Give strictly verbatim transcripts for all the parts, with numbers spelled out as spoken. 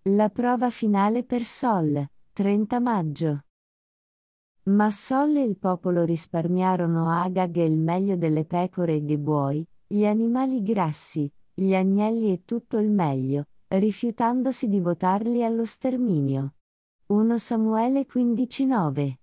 La prova finale per Sol, trenta maggio. Ma Sol e il popolo risparmiarono Agag e il meglio delle pecore e dei buoi, gli animali grassi, gli agnelli e tutto il meglio, rifiutandosi di votarli allo sterminio. primo Samuele quindici nove.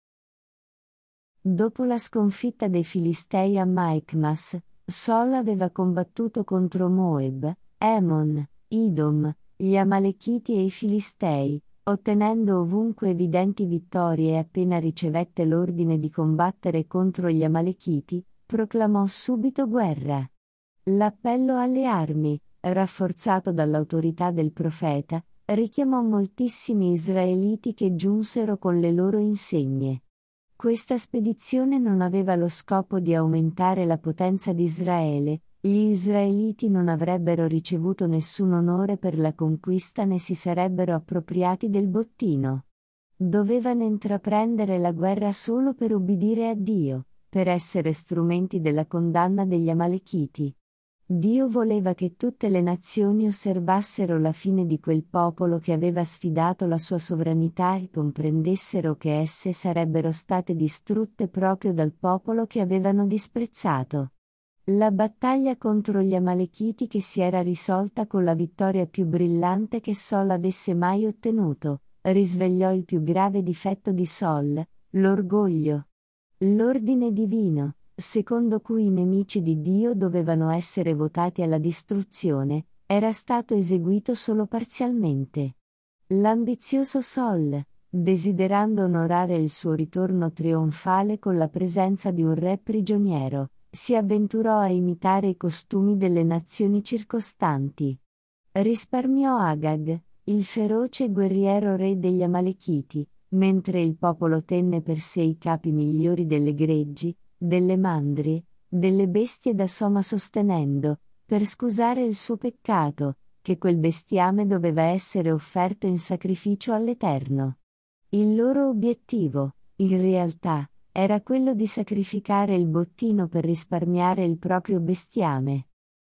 Dopo la sconfitta dei Filistei a Machmas, Sol aveva combattuto contro Moab, Ammon, Idom, gli Amalechiti e i Filistei, ottenendo ovunque evidenti vittorie e appena ricevette l'ordine di combattere contro gli Amalechiti, proclamò subito guerra. L'appello alle armi, rafforzato dall'autorità del profeta, richiamò moltissimi israeliti che giunsero con le loro insegne. Questa spedizione non aveva lo scopo di aumentare la potenza di Israele, gli israeliti non avrebbero ricevuto nessun onore per la conquista né si sarebbero appropriati del bottino. Dovevano intraprendere la guerra solo per ubbidire a Dio, per essere strumenti della condanna degli Amalechiti. Dio voleva che tutte le nazioni osservassero la fine di quel popolo che aveva sfidato la sua sovranità e comprendessero che esse sarebbero state distrutte proprio dal popolo che avevano disprezzato. La battaglia contro gli Amalechiti che si era risolta con la vittoria più brillante che Sol avesse mai ottenuto, risvegliò il più grave difetto di Sol, l'orgoglio. L'ordine divino, secondo cui i nemici di Dio dovevano essere votati alla distruzione, era stato eseguito solo parzialmente. L'ambizioso Sol, desiderando onorare il suo ritorno trionfale con la presenza di un re prigioniero, si avventurò a imitare i costumi delle nazioni circostanti. Risparmiò Agag, il feroce e guerriero re degli Amalechiti, mentre il popolo tenne per sé i capi migliori delle greggi, delle mandrie, delle bestie da soma sostenendo, per scusare il suo peccato, che quel bestiame doveva essere offerto in sacrificio all'Eterno. Il loro obiettivo, in realtà, era quello di sacrificare il bottino per risparmiare il proprio bestiame.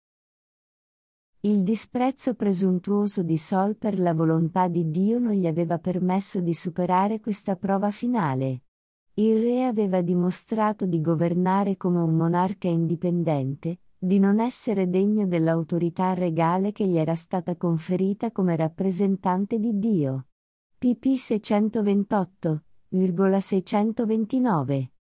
Il disprezzo presuntuoso di Sol per la volontà di Dio non gli aveva permesso di superare questa prova finale. Il re aveva dimostrato di governare come un monarca indipendente, di non essere degno dell'autorità regale che gli era stata conferita come rappresentante di Dio. pp seicentoventotto, seicentoventinove.